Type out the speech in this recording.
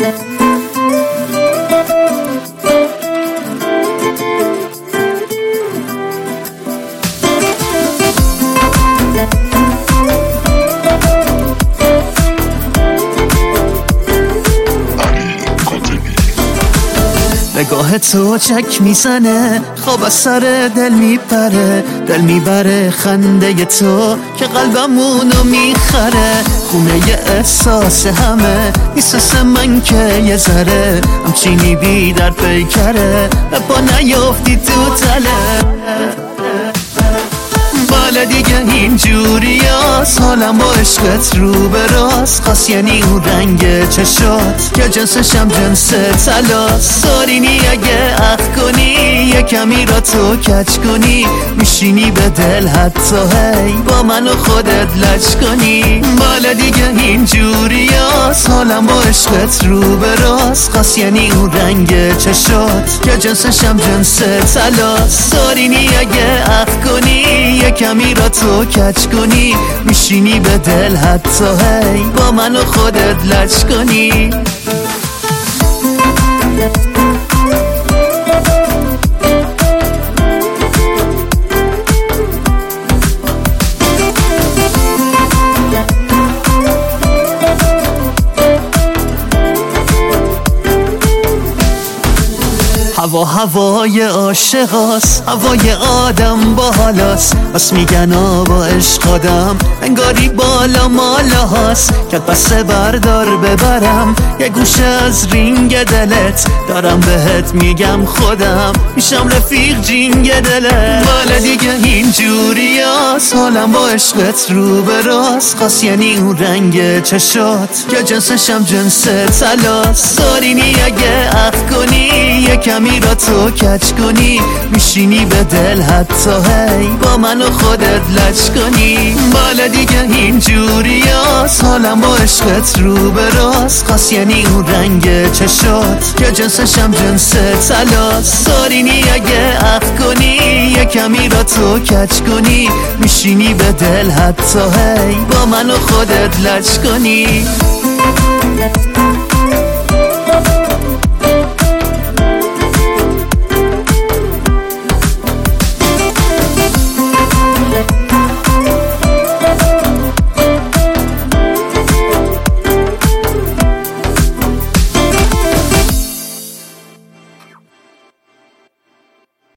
نگاه تو چک میزنه، خواب از سر دل میپره، دل میبره خنده تو که قلبمونو میخره. خونه ی احساس همه نیست من که یه ذره همچینی بی در پیکره، با نیافتی تو تله. بالا دیگه اینجوری هست، حالم با عشقت رو به راست خواست، یعنی اون رنگ چشات که جنسشم جنس تلاست. سارینی اگه عقل کنی یه کمی را تو کچ کنی، میشینی به دل حتی هی با من و خودت لچ کنی. بالا دیگه اینجوری هست، حالم با عشقت رو به راست خواست، یعنی اون رنگ چشات که جنسشم جنس تلاست. سارینی اگه عقل کنی یه کمی را تو کچ کنی، میشینی به دل حتی هی با من و خودت لچ کنی. هوای عاشقاست، هوای آدم با حالاست، بس میگن با عشق آدم انگاری بالا مالا هاست. که پس بردار ببرم یه گوشه از رینگ دلت، دارم بهت میگم خودم میشم رفیق جینگ دلت. بالا دیگه اینجوری هست، حالم با عشقت رو به راست خواست، یعنی اون رنگ چشات که جنسشم جنس تلاست. سارینی اگه عقل کنی یه کمی را تو کچ کنی، میشینی به دل حتی هی با من و خودت لچ کنی. بالا دیگه اینجوری هست، حالم با عشقت رو به راست خواست، یعنی اون رنگ چشات که جنسشم جنس تلاست. سارینی اگه عقل کنی یه کمی را تو کچ کنی، میشینی به دل حتی هی با من و خودت لچ کنی.